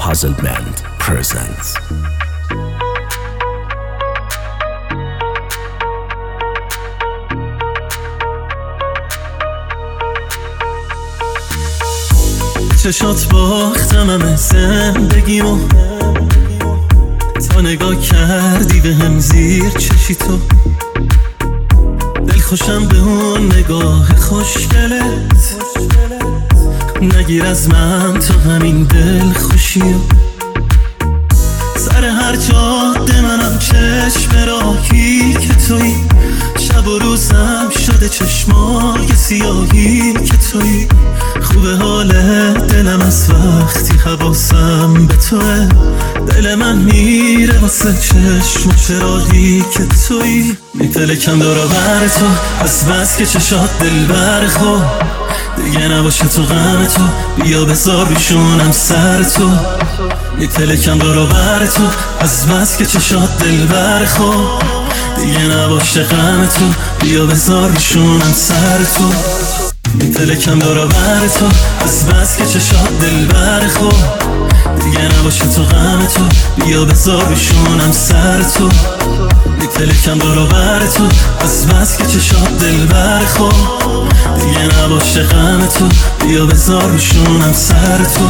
Puzzle Band presents چشات باختم همه زندگیمو، تا نگاه کردی به هم زیر چشی تو. دل خوشم به اون نگاه خوشگلت، نگیر از من تو همین دل خوشیو. سر هر جاده منم چشم راهی که تویی، شب و روزم شده چشمای سیاهی که تویی. خوبه حال دلم از وقتی حواسم به توه، دل من میره واسه چشم و چراغی که تویی. میپلکم دورا بر تو از بس که چشات دل برخو، دیگه نباشه تو غم تو، بیا بذار روشونم سر تو. میپلکم دورا بر تو از بس که چشات دل برخو، دیگه نباشه غم تو، بیا بذار روشونم سر تو. میپلکم دورا بر تو از بس که چشات دل برخو، دیگه نباشه تو غم تو، بیا بذار روشونم سر تو. میپلکم دورا بر تو از بس که چشات دل برخو، دیگه نباشه غم تو، بیا بذار روشونم سر تو.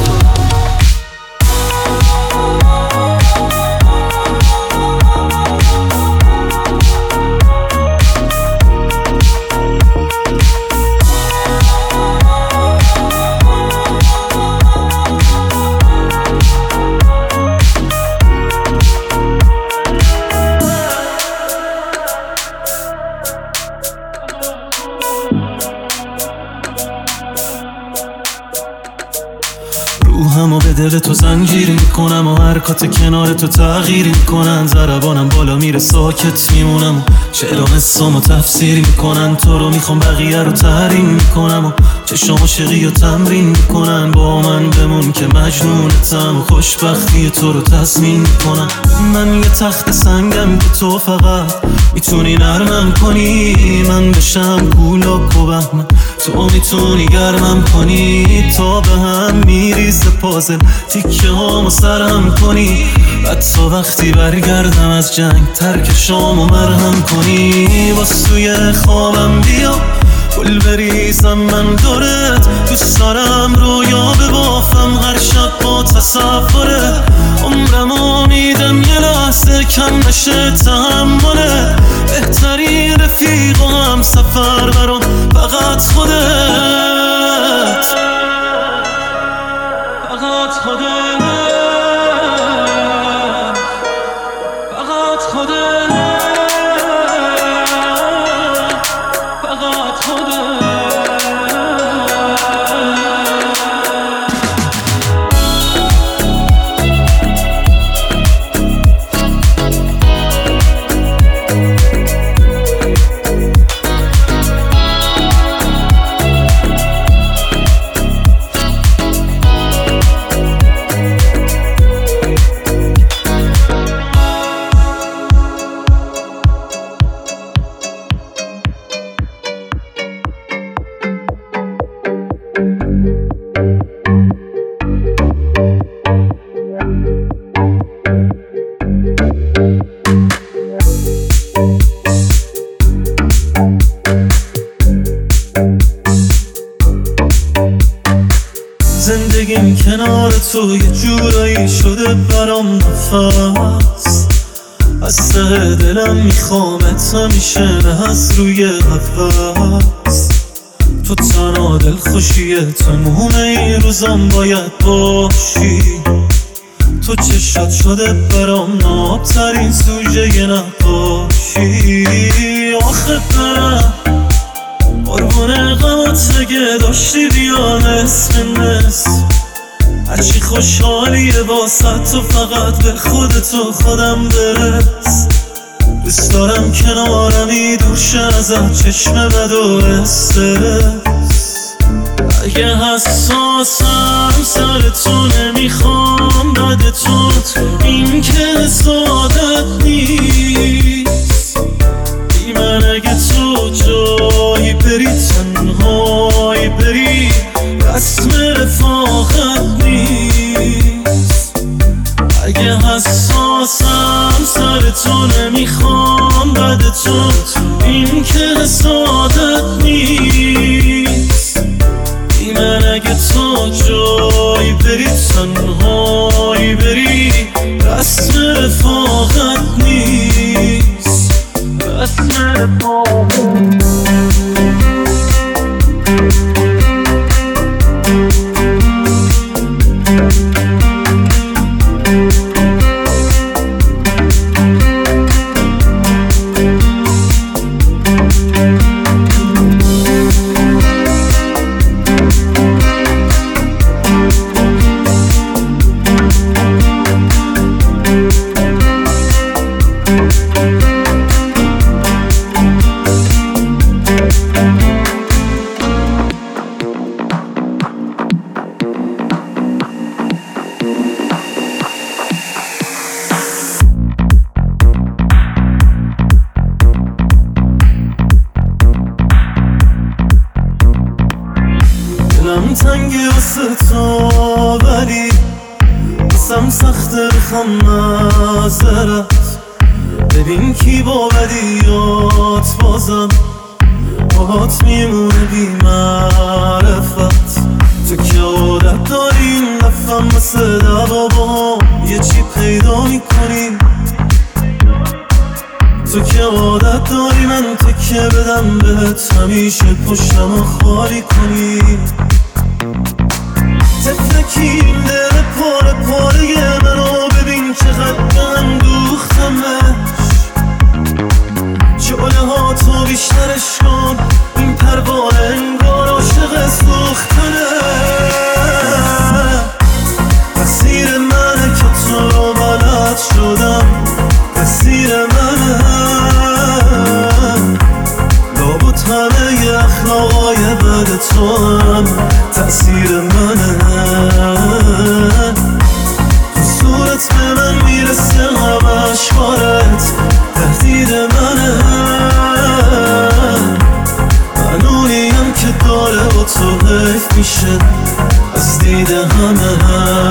روحمو به دل تو زنجیر میکنم و حرکات کنار تو تغییر میکنن. ضربانم بالا میره ساکت میمونم و شعرام حسامو تفسیر میکنن. تو رو میخوام بقیه رو تحریم میکنم و چشام عاشقی رو تمرین میکنن. با من بمون که مجنونتم و خوشبختی تو رو تضمین میکنم. من یه تخت سنگم که تو فقط میتونی نرمم کنی، من بشم کولاک و بهمن تو میتونی گرمم کنی. تا به هم میریزه پازل تیکه هامو سرهم کنی، حتی وقتی برگردم از جنگ ترک شامو مرهم کنی. باز توی خوابم بیا گل بریزم من دورت، دوست دارم رویا ببافم هر شب با تصوره. عمرمو میدم یه لحظه کم نشه تحمله، بهترین رفیق و هم سفر برام فقط خودت، فقط خودت، فقط خودت، فقط خودت. زندگیم کنار تو یه جورایی شده برام نفس، از ته دلم میخوامت همیشه نه از روی هوس. تو تنها دل خوشیه تموم این روزم باید باشی. تو چشات شده برام نابترین سوژه نقاشی. آخه برم قربون غمات اگه داشتی بیا نصف هرچی خوشحالیه واسه تو فقط به خودتو خودم برس. دوست دارم کنارمی دوشه ازت چشم بد و استرس. اگه حساسم سر تو نمیخوام بدتوت، این که سعادت نیست. بی من اگه تو جایی بری تنهایی بری، رسم رفاقت نیست. تو نمیخوام بعد تو، این که حسادت نیست. ای من اگه تو جایی بری تنهایی بری، رسم رفاقت نیست، رسم رفاقت. دلم تنگه واسه تو ولی بسم سخته بخوام معذرت. ببین کی با بدیات بازم باهات میمونه بی معرفت. تو که عادت داری این دفعه مثل دوا با یه چی پیدا میکنی. تو که عادت داری من تکیه بدم بهت، همیشه پشتمو خالی کنی. تفلکی این دل پاره پاره منو ببین چقدر من دوختمش. شعله ها تو بیشترش کن، این پروانه انگار عاشق سوختنه. تقصیر منه که تو رو بلد شدم، تقصیر منه. لابد همه اخلاقای بد تو هم تقصیر منه. تو صورت به من میرسه همش بارت تهدید منه. من اونیم که داره با تو حیف میشه از دید همه.